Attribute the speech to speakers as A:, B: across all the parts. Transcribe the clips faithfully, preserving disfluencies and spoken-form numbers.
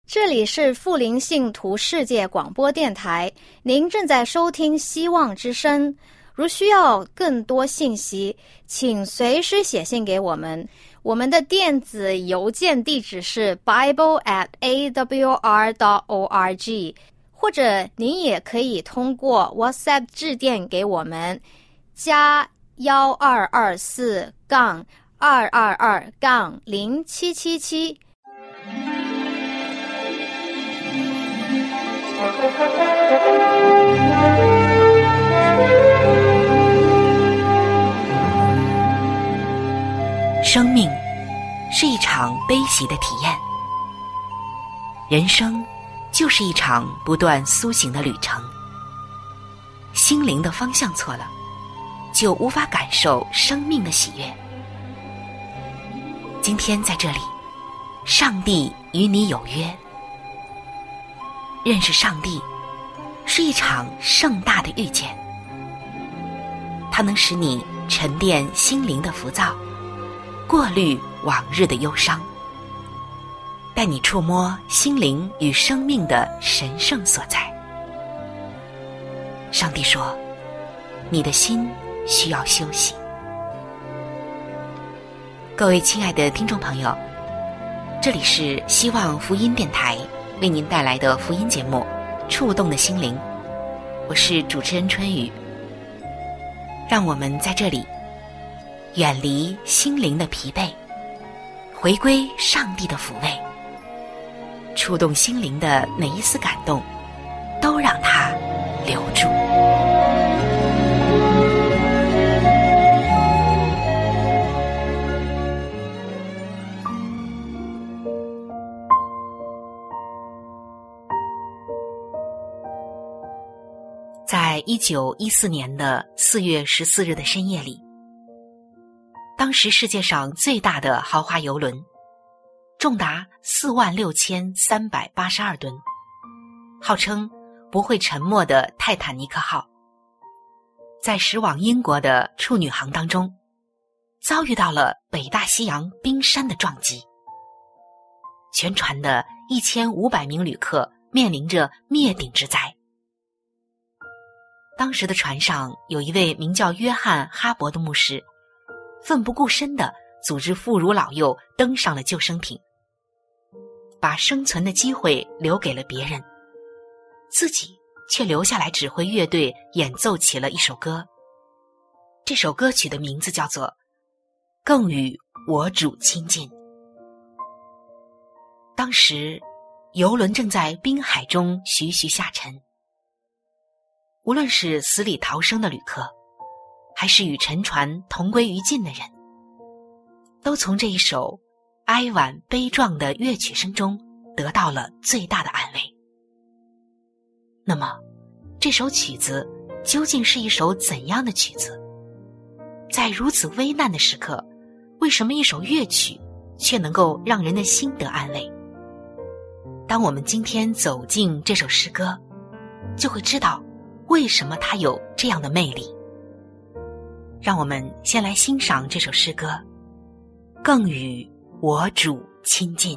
A: 这里是富林信徒世界广播电台，您正在收听希望之声。如需要更多信息，请随时写信给我们。我们的电子邮件地址是 bible at a w r dot org， 或者您也可以通过 WhatsApp 致电给我们，加幺二二四杠二二二杠零七七七。
B: 生命是一场悲喜的体验，人生就是一场不断苏醒的旅程。心灵的方向错了，就无法感受生命的喜悦。今天在这里，上帝与你有约。认识上帝是一场盛大的遇见，它能使你沉淀心灵的浮躁，过滤往日的忧伤，带你触摸心灵与生命的神圣所在。上帝说，你的心需要休息。各位亲爱的听众朋友，这里是希望福音电台为您带来的福音节目《触动的心灵》，我是主持人春雨。让我们在这里远离心灵的疲惫，回归上帝的抚慰，触动心灵的每一丝感动，都让它留住。在一九一四年的四月十四日的深夜里，当时世界上最大的豪华邮轮，重达四万六千三百八十二吨，号称不会沉没的泰坦尼克号，在驶往英国的处女航当中，遭遇到了北大西洋冰山的撞击，全船的一千五百名旅客面临着灭顶之灾。当时的船上有一位名叫约翰·哈伯的牧师，奋不顾身地组织妇孺老幼登上了救生艇，把生存的机会留给了别人，自己却留下来指挥乐队演奏起了一首歌。这首歌曲的名字叫做《更与我主亲近》。当时游轮正在滨海中徐徐下沉，无论是死里逃生的旅客，还是与沉船同归于尽的人，都从这一首哀婉悲壮的乐曲声中得到了最大的安慰。那么这首曲子究竟是一首怎样的曲子？在如此危难的时刻，为什么一首乐曲却能够让人的心得安慰？当我们今天走进这首诗歌，就会知道为什么它有这样的魅力。让我们先来欣赏这首诗歌《更与我主亲近》。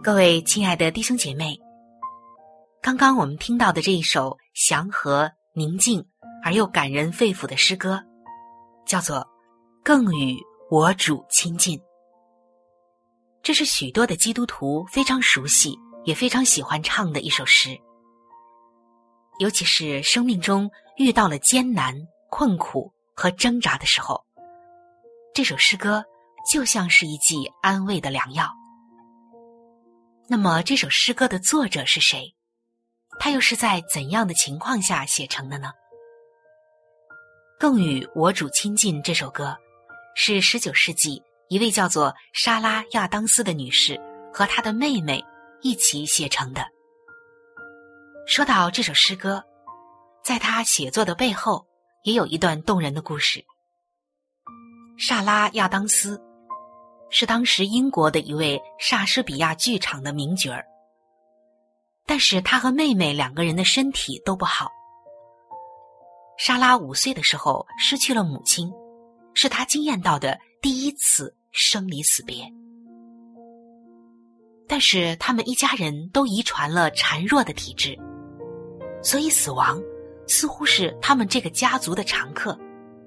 B: 各位亲爱的弟兄姐妹，刚刚我们听到的这一首祥和、宁静而又感人肺腑的诗歌，叫做《更与我主亲近》。这是许多的基督徒非常熟悉也非常喜欢唱的一首诗。尤其是生命中遇到了艰难、困苦和挣扎的时候，这首诗歌就像是一剂安慰的良药。那么这首诗歌的作者是谁？他又是在怎样的情况下写成的呢？更与我主亲近这首歌是十九世纪一位叫做莎拉·亚当斯的女士和她的妹妹一起写成的。说到这首诗歌，在她写作的背后也有一段动人的故事。莎拉·亚当斯是当时英国的一位莎士比亚剧场的名角儿，但是她和妹妹两个人的身体都不好。莎拉五岁的时候失去了母亲，是她经验到的第一次生离死别。但是他们一家人都遗传了孱弱的体质，所以死亡似乎是他们这个家族的常客。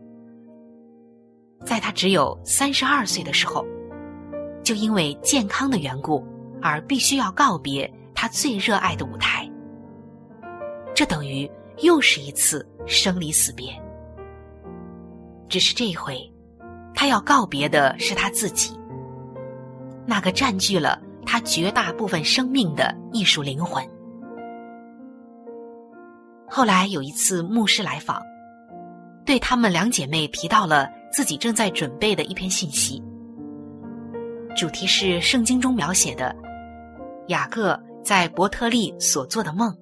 B: 在她只有三十二岁的时候，就因为健康的缘故而必须要告别她最热爱的舞台。这等于又是一次生离死别。只是这一回，她要告别的是她自己，那个占据了她绝大部分生命的艺术灵魂。后来有一次牧师来访，对她们两姐妹提到了自己正在准备的一篇信息，主题是圣经中描写的雅各在伯特利所做的梦。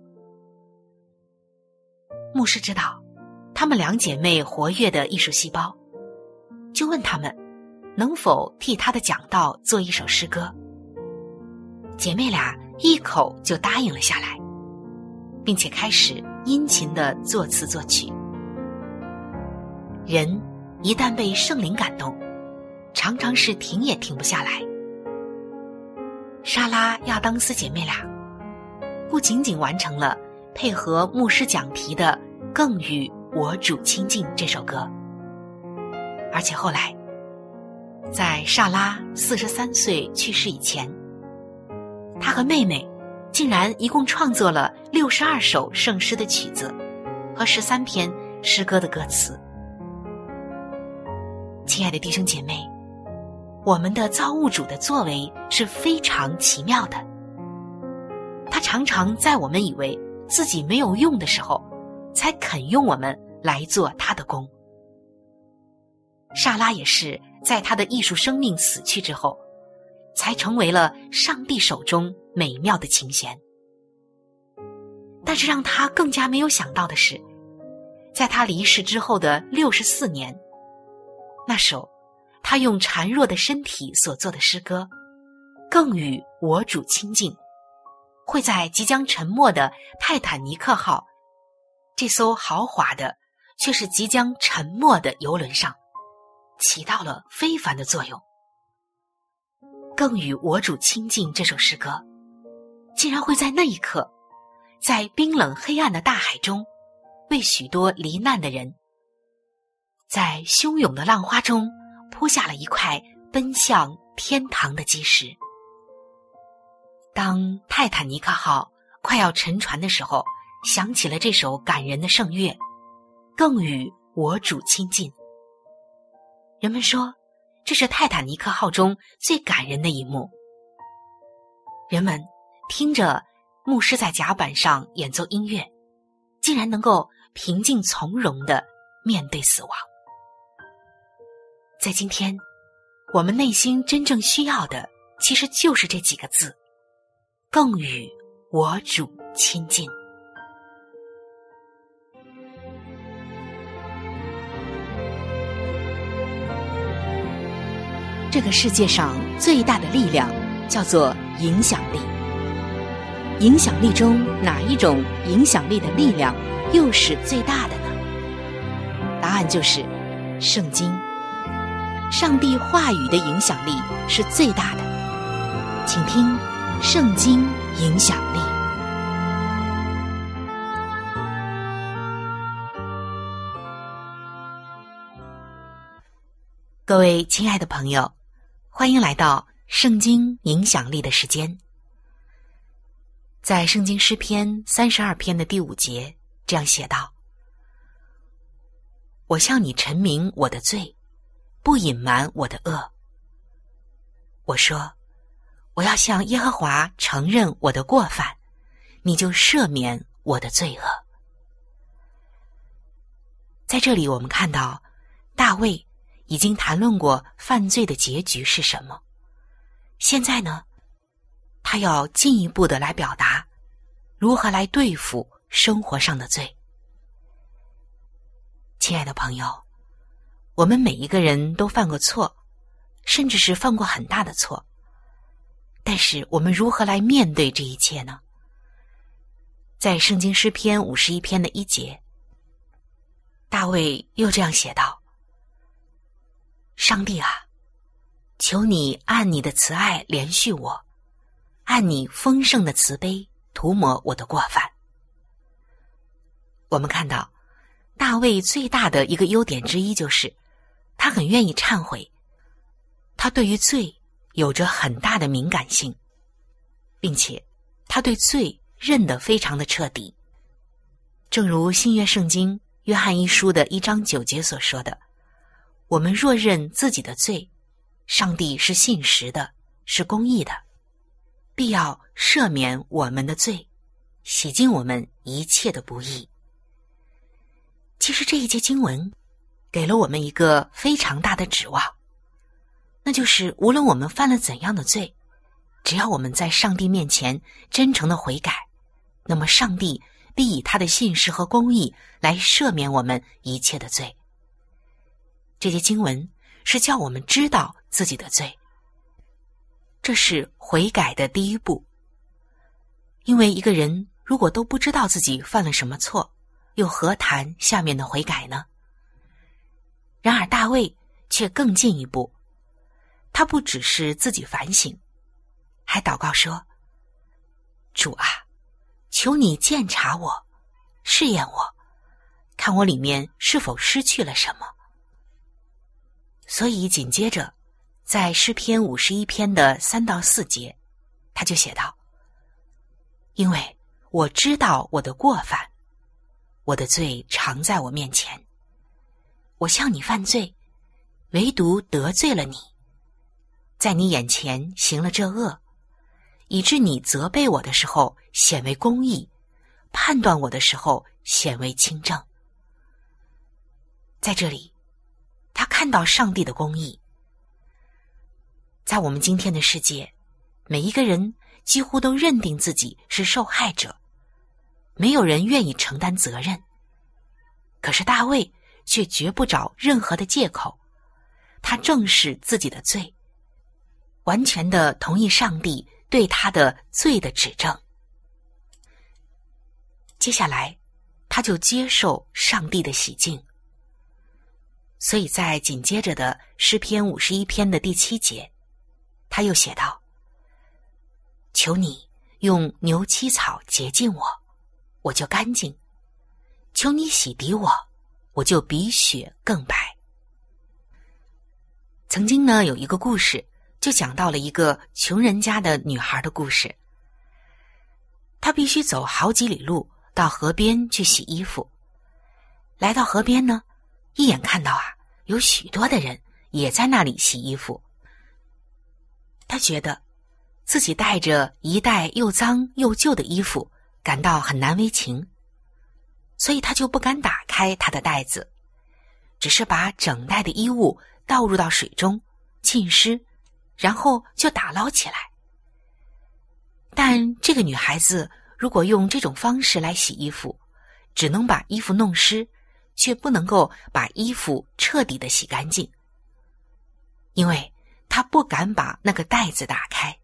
B: 牧师知道她们两姐妹活跃的艺术细胞，就问她们能否替她的讲道做一首诗歌。姐妹俩一口就答应了下来，并且开始殷勤地作词作曲。人一旦被圣灵感动，常常是停也停不下来。莎拉·亚当斯姐妹俩不仅仅完成了配合牧师讲题的《更与我主亲近》这首歌，而且后来在莎拉四十三岁去世以前，她和妹妹竟然一共创作了六十二首圣诗的曲子和十三篇诗歌的歌词。亲爱的弟兄姐妹，我们的造物主的作为是非常奇妙的。他常常在我们以为自己没有用的时候，才肯用我们来做他的工。莎拉也是在他的艺术生命死去之后，才成为了上帝手中美妙的琴弦。但是让他更加没有想到的是，在他离世之后的六十四年，那首他用孱弱的身体所做的诗歌《更与我主亲近》，会在即将沉没的泰坦尼克号这艘豪华的却是即将沉没的游轮上起到了非凡的作用。更与我主亲近这首诗歌竟然会在那一刻，在冰冷黑暗的大海中，为许多罹难的人，在汹涌的浪花中铺下了一块奔向天堂的基石。当泰坦尼克号快要沉船的时候，响起了这首感人的圣乐《更与我主亲近》。人们说这是泰坦尼克号中最感人的一幕。人们听着牧师在甲板上演奏音乐，竟然能够平静从容地面对死亡。在今天，我们内心真正需要的其实就是这几个字：更与我主亲近。这个世界上最大的力量叫做影响力。影响力中哪一种影响力的力量又是最大的呢？答案就是圣经。上帝话语的影响力是最大的。请听圣经影响力。各位亲爱的朋友，欢迎来到圣经影响力的时间。在圣经诗篇三十二篇的第五节这样写道：我向你陈明我的罪，不隐瞒我的恶。我说，我要向耶和华承认我的过犯，你就赦免我的罪恶。在这里我们看到大卫已经谈论过犯罪的结局是什么，现在呢，他要进一步的来表达如何来对付生活上的罪。亲爱的朋友，我们每一个人都犯过错，甚至是犯过很大的错，但是我们如何来面对这一切呢？在圣经诗篇五十一篇的一节，大卫又这样写道：上帝啊，求你按你的慈爱怜恤我，按你丰盛的慈悲涂抹我的过犯。我们看到大卫最大的一个优点之一就是他很愿意忏悔，他对于罪有着很大的敏感性，并且他对罪认得非常的彻底。正如新约圣经约翰一书的一章九节所说的，我们若认自己的罪，上帝是信实的，是公义的，必要赦免我们的罪，洗净我们一切的不义。其实这一节经文给了我们一个非常大的指望，那就是无论我们犯了怎样的罪，只要我们在上帝面前真诚的悔改，那么上帝必以他的信实和公义来赦免我们一切的罪。这节经文是叫我们知道自己的罪，这是悔改的第一步。因为一个人如果都不知道自己犯了什么错，又何谈下面的悔改呢？然而大卫却更进一步，他不只是自己反省，还祷告说：主啊，求你鉴察我，试验我，看我里面是否失去了什么。所以紧接着在诗篇五十一篇的三到四节，他就写道：因为我知道我的过犯，我的罪常在我面前，我向你犯罪，唯独得罪了你，在你眼前行了这恶，以致你责备我的时候显为公义，判断我的时候显为清正。在这里他看到上帝的公义。在我们今天的世界，每一个人几乎都认定自己是受害者，没有人愿意承担责任。可是大卫却绝不找任何的借口，他正视自己的罪，完全的同意上帝对他的罪的指正。接下来他就接受上帝的洗净。所以在紧接着的诗篇五十一篇的第七节，他又写道：求你用牛膝草洁净我，我就干净；求你洗涤我，我就比雪更白。曾经呢，有一个故事就讲到了一个穷人家的女孩的故事。她必须走好几里路到河边去洗衣服。来到河边呢，一眼看到啊，有许多的人也在那里洗衣服。他觉得自己带着一袋又脏又旧的衣服，感到很难为情，所以他就不敢打开他的袋子，只是把整袋的衣物倒入到水中浸湿，然后就打捞起来。但这个女孩子如果用这种方式来洗衣服，只能把衣服弄湿，却不能够把衣服彻底的洗干净，因为她不敢把那个袋子打开。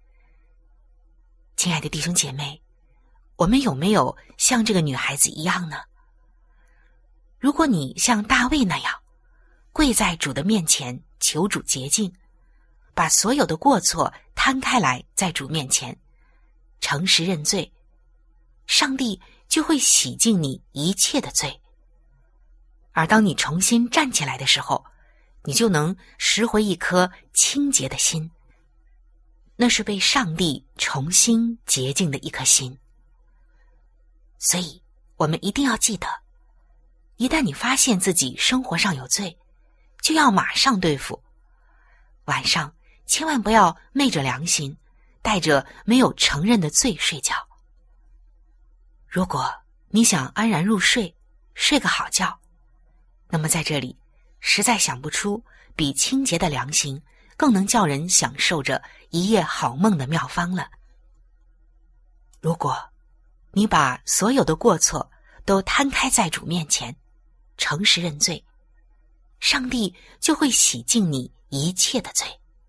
B: 亲爱的弟兄姐妹，我们有没有像这个女孩子一样呢？如果你像大卫那样跪在主的面前求主洁净， 把所有的过错摊开来在主面前，诚实认罪，上帝就会洗净你一切的罪。而当你重新站起来的时候，你就能拾回一颗清洁的心，那是被上帝重新洁净的一颗心。所以我们一定要记得，一旦你发现自己生活上有罪，就要马上对付。晚上千万不要昧着良心，带着没有承认的罪睡觉。如果你想安然入睡，睡个好觉，那么在这里实在想不出比清洁的良心更能叫人享受着一夜好梦的妙方了。如果你把所有的过错都摊开在主面前，诚实认罪，上帝就会洗净你一切的罪。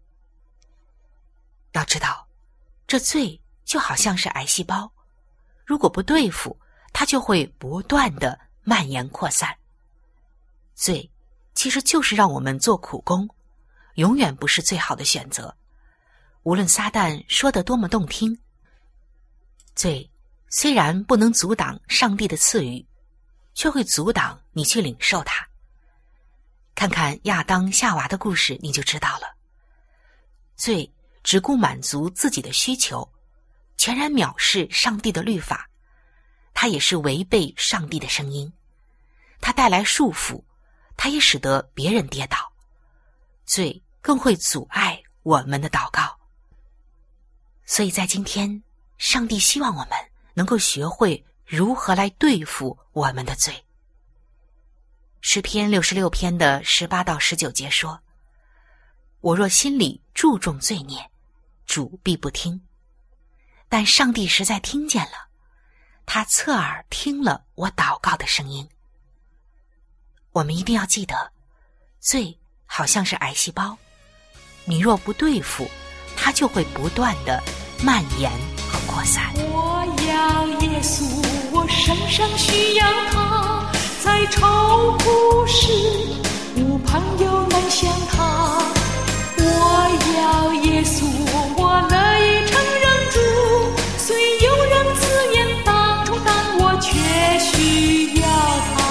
B: 要知道，这罪就好像是癌细胞，如果不对付，它就会不断地蔓延扩散。罪其实就是让我们做苦工，永远不是最好的选择。无论撒旦说得多么动听，罪虽然不能阻挡上帝的赐予，却会阻挡你去领受它。看看亚当夏娃的故事，你就知道了。罪只顾满足自己的需求，全然藐视上帝的律法，它也是违背上帝的声音，它带来束缚，它也使得别人跌倒。罪更会阻碍我们的祷告。所以在今天，上帝希望我们能够学会如何来对付我们的罪。诗篇六十六篇的十八到十九节说，我若心里注重罪孽，主必不听。但上帝实在听见了，他侧耳听了我祷告的声音。我们一定要记得，罪好像是癌细胞，你若不对付，它就会不断地蔓延和扩散。
C: 我要耶稣，我深深需要他，在愁苦时无朋友能像他。我要耶稣，我乐意承认主，虽有人自言当主，但我却需要他。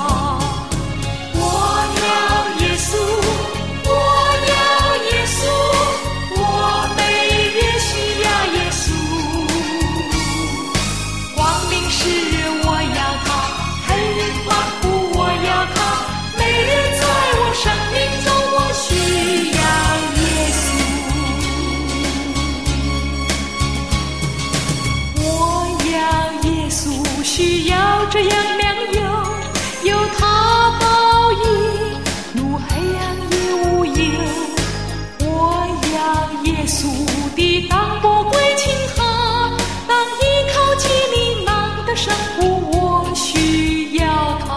C: 需要这样良友，有他导引，路黑暗也无忧。我要耶稣的当宝贵情他，当依靠基里囊的生活，我需要他。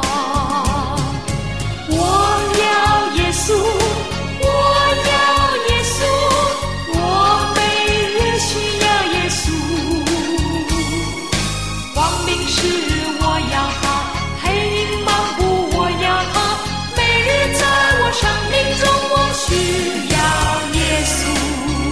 C: 我要耶稣，我要耶稣，我每日需要耶稣。光明是我要他，黑影漫步我要他，每日在我生命中我需要耶稣。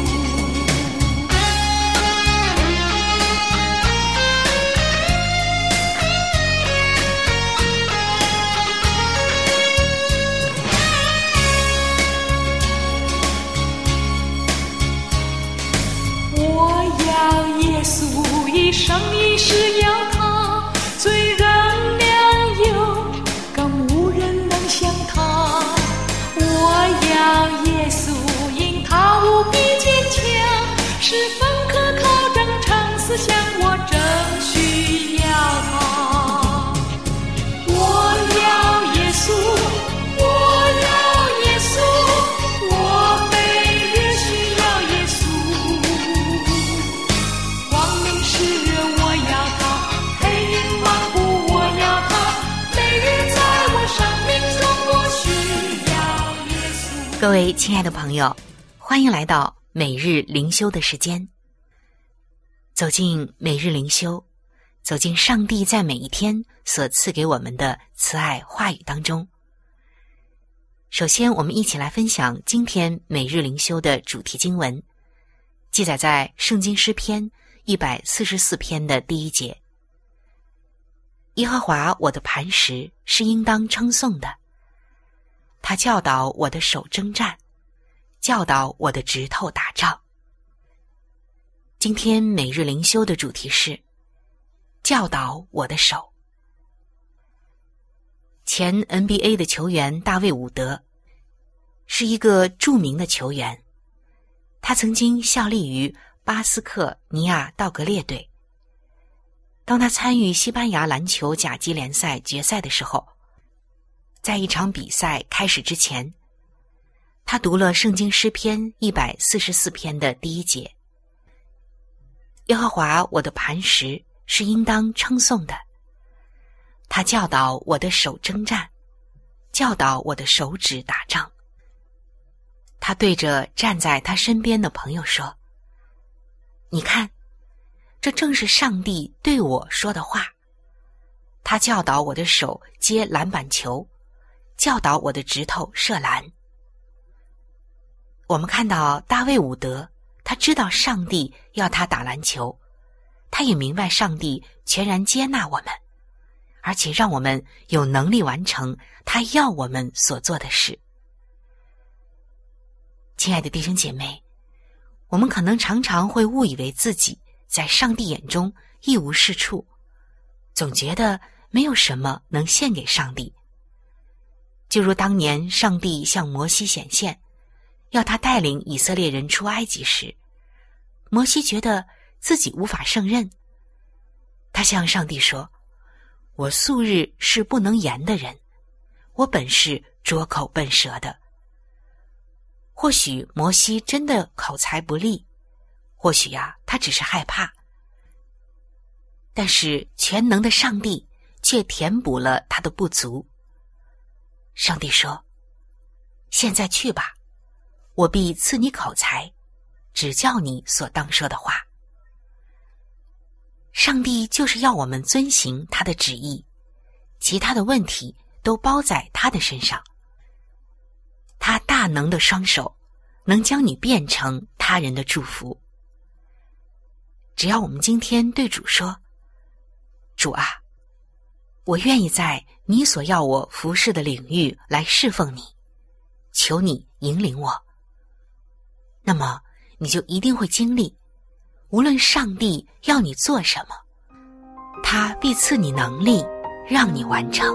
C: 我要耶稣，一生一世要他，罪人良友，更无人能像他。我要耶稣，因他无比坚强，十分可靠正常思想，我正需要他。我要耶稣，我要耶稣，我每日需要耶稣。光明是我要他，黑影漫步我要他，每日在我生命中我需要耶稣。
B: 各位亲爱的朋友，欢迎来到每日灵修的时间。走进每日灵修，走进上帝在每一天所赐给我们的慈爱话语当中。 首先，我们一起来分享今天每日灵修的主题经文，记载在圣经诗篇一百四十四篇的第一节。耶和华我的磐石是应当称颂的，他教导我的手征战，教导我的指头打仗。今天每日灵修的主题是教导我的手。前 N B A 的球员大卫伍德是一个著名的球员，他曾经效力于巴斯克尼亚道格列队。当他参与西班牙篮球甲级联赛决赛的时候，在一场比赛开始之前，他读了圣经诗篇一百四十四篇的第一节。耶和华我的磐石是应当称颂的，他教导我的手征战，教导我的手指打仗。他对着站在他身边的朋友说，你看，这正是上帝对我说的话。他教导我的手接篮板球，教导我的指头射篮。我们看到大卫伍德，他知道上帝要他打篮球，他也明白上帝全然接纳我们，而且让我们有能力完成他要我们所做的事。亲爱的弟兄姐妹，我们可能常常会误以为自己在上帝眼中一无是处，总觉得没有什么能献给上帝。就如当年上帝向摩西显现，要他带领以色列人出埃及时，摩西觉得自己无法胜任。他向上帝说，我素日是不能言的人，我本是拙口笨舌的。或许摩西真的口才不利，或许呀、啊，他只是害怕。但是全能的上帝却填补了他的不足。上帝说，现在去吧，我必赐你口才，指教你所当说的话。上帝就是要我们遵行他的旨意，其他的问题都包在他的身上。他大能的双手能将你变成他人的祝福。只要我们今天对主说，主啊，我愿意在你所要我服侍的领域来侍奉你，求你引领我，那么你就一定会经历，无论上帝要你做什么，他必赐你能力，让你完成。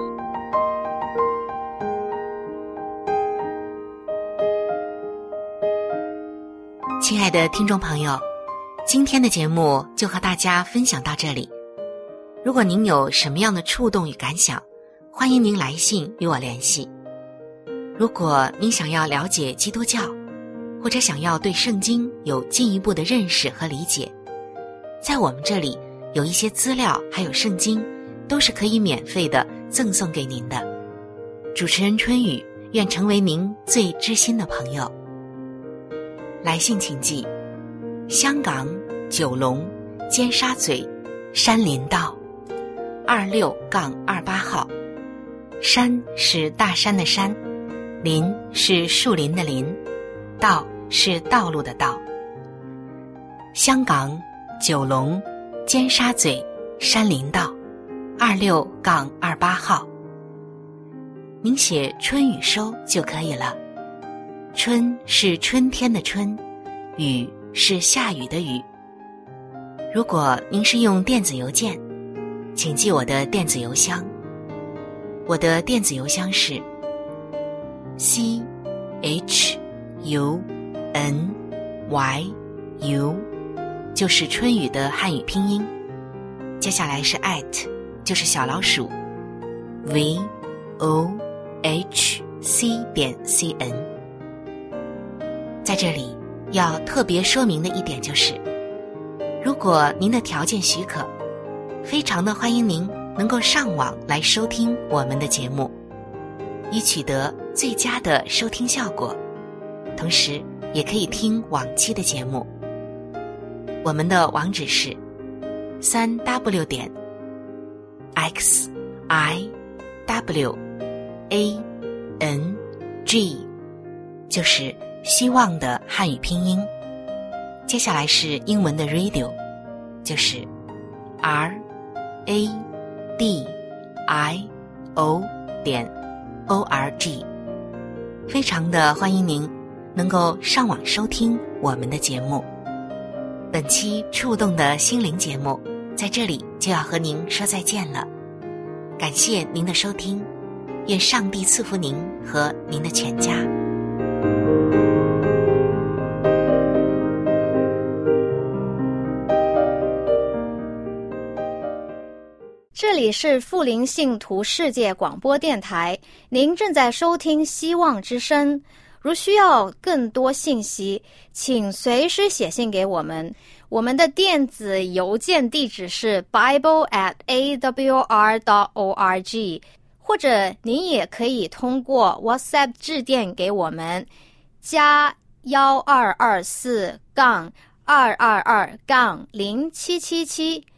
B: 亲爱的听众朋友，今天的节目就和大家分享到这里。如果您有什么样的触动与感想，欢迎您来信与我联系。如果您想要了解基督教，或者想要对圣经有进一步的认识和理解，在我们这里有一些资料还有圣经都是可以免费的赠送给您的。主持人春雨愿成为您最知心的朋友。来信请寄香港九龙尖沙咀山林道二六杠二八号，山是大山的山，林是树林的林，道是道路的道。香港九龙尖沙咀山林道二六杠二八号，您写春雨收就可以了。春是春天的春，雨是下雨的雨。如果您是用电子邮件，请记我的电子邮箱。我的电子邮箱是 c h u n y u， 就是春雨的汉语拼音，接下来是 at， 就是小老鼠 v o h c 点 c n。在这里要特别说明的一点就是，如果您的条件许可，非常的欢迎您能够上网来收听我们的节目，以取得最佳的收听效果，同时也可以听往期的节目。我们的网址是 三 w 点 x i w a n G 就是希望的汉语拼音，接下来是英文的 radio， 就是 R A D I O 点 O R G。 非常的欢迎您能够上网收听我们的节目。本期触动的心灵节目在这里就要和您说再见了，感谢您的收听，愿上帝赐福您和您的全家。
A: 这里是富林信徒世界广播电台，您正在收听希望之声。如需要更多信息，请随时写信给我们。我们的电子邮件地址是 bible at a w r dot org， 或者您也可以通过 WhatsApp 致电给我们，加幺二二四杠二二二杠零七七七。